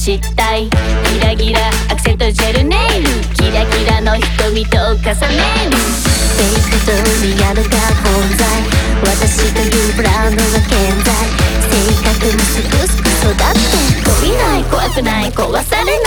したい。ギラギラアクセントジェルネイル、キラキラの瞳と重ねる。フェイクとリアルが混在、私というブランドが健在。性格もすくすく育って、懲りない怖くない壊されない。